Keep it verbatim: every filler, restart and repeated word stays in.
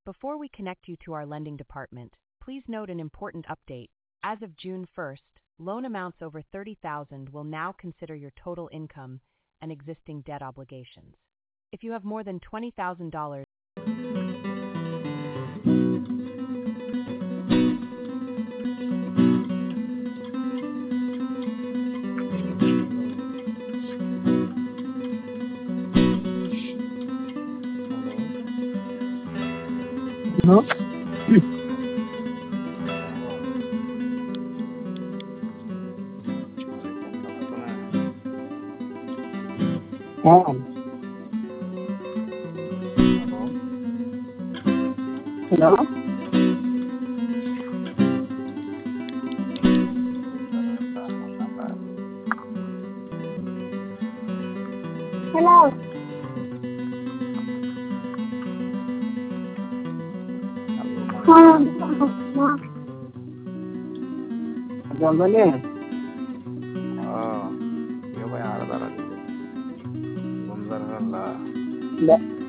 Before we connect you to our lending department, please note an important update. As of June first, loan amounts over thirty thousand dollars will now consider your total income and existing debt obligations. If you have more than twenty thousand dollars, No? हाँ hello hello हाँ हाँ जल्दी Oh, yo voy a dar a la